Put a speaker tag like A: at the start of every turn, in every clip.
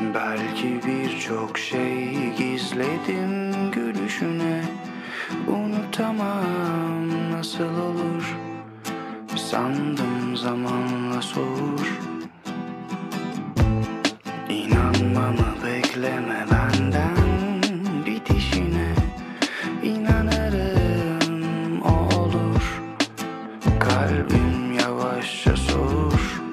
A: Belki birçok şey gizledim gülüşüne. Unutamam, nasıl olur? Sandım zamanla soğur. İnanmamı bekleme benden bitişine. İnanırım, o olur. Kalbim yavaşça soğur.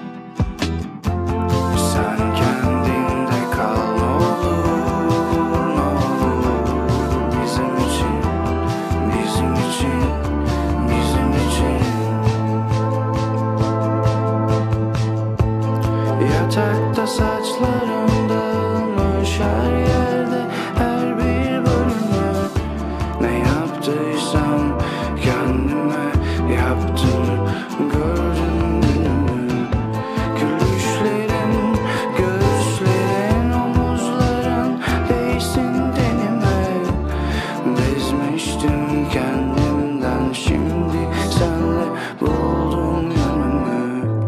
A: Sen kendinde kal, ne olur, ne olur. Bizim için, bizim için, bizim için. Yatakta saçlarım dağılmış her yerde, her bir bölümü. Ne yaptıysam kendime yaptım, gördüm günümü. Gülüşlerin, göğüslerin, omuzların değsin tenime. Bezmiştim kendimden, şimdi senle buldum yönümü.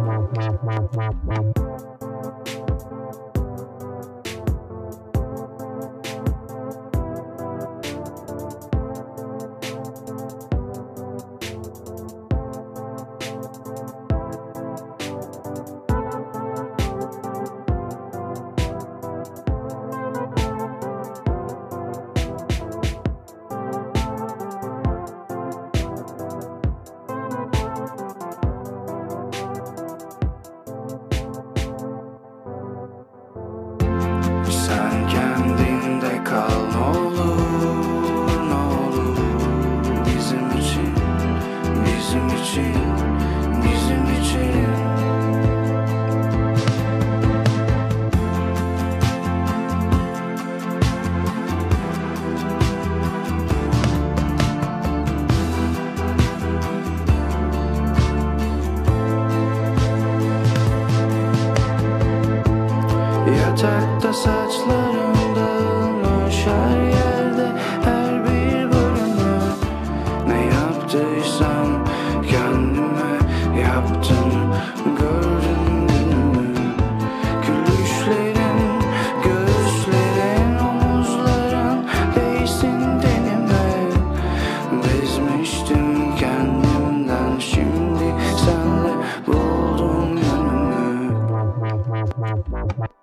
A: Sen kendinde kal, ne olur, ne olur. Bizim için, bizim için, bizim için. Yatakta saçlarım dağılmış her yerde, her bir bölümü. Ne yaptıysam kendime yaptım, gördüm günümü. Gülüşlerin, göğüslerin, omuzların değsin tenime. Bezmiştim kendimden, şimdi senle buldum yönümü.